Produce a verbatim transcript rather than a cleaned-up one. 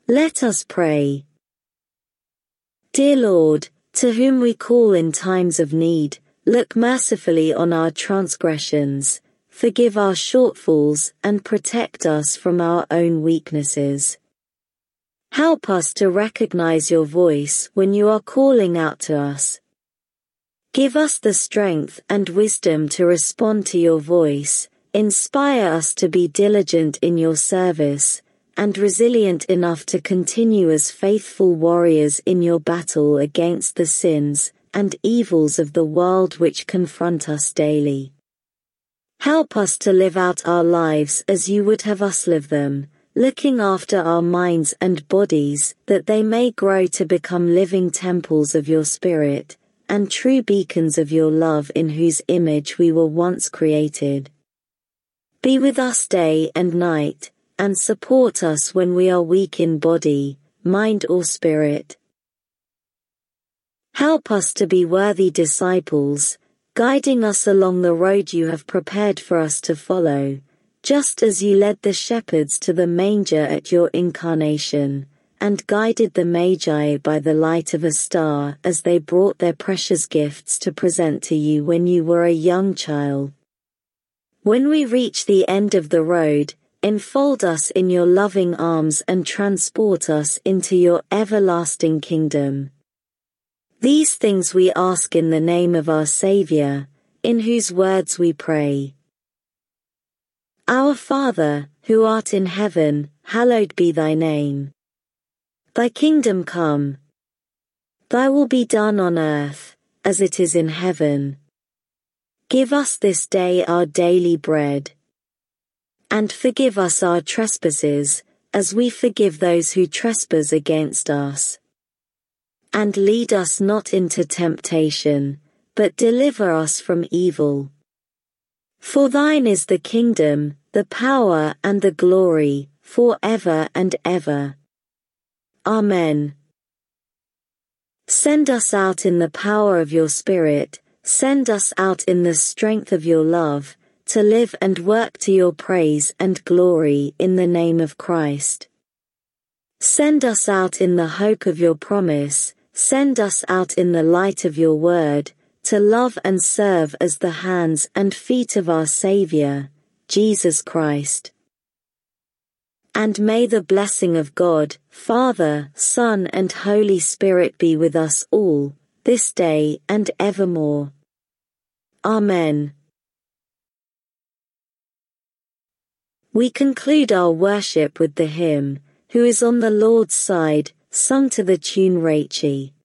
Let us pray. Dear Lord, to whom we call in times of need, look mercifully on our transgressions, forgive our shortfalls, and protect us from our own weaknesses. Help us to recognize your voice when you are calling out to us. Give us the strength and wisdom to respond to your voice, inspire us to be diligent in your service, and resilient enough to continue as faithful warriors in your battle against the sins and evils of the world which confront us daily. Help us to live out our lives as you would have us live them, looking after our minds and bodies that they may grow to become living temples of your Spirit, and true beacons of your love in whose image we were once created. Be with us day and night, and support us when we are weak in body, mind or spirit. Help us to be worthy disciples, guiding us along the road you have prepared for us to follow, just as you led the shepherds to the manger at your incarnation, and guided the Magi by the light of a star as they brought their precious gifts to present to you when you were a young child. When we reach the end of the road, enfold us in your loving arms and transport us into your everlasting kingdom. These things we ask in the name of our Savior, in whose words we pray. Our Father, who art in heaven, hallowed be thy name. Thy kingdom come. Thy will be done on earth, as it is in heaven. Give us this day our daily bread. And forgive us our trespasses, as we forgive those who trespass against us. And lead us not into temptation, but deliver us from evil. For thine is the kingdom, the power and the glory, for ever and ever. Amen. Send us out in the power of your Spirit, send us out in the strength of your love, to live and work to your praise and glory in the name of Christ. Send us out in the hope of your promise, send us out in the light of your word, to love and serve as the hands and feet of our Savior, Jesus Christ. And may the blessing of God, Father, Son, and Holy Spirit be with us all, this day and evermore. Amen. We conclude our worship with the hymn, Who is on the Lord's Side, sung to the tune Rachi.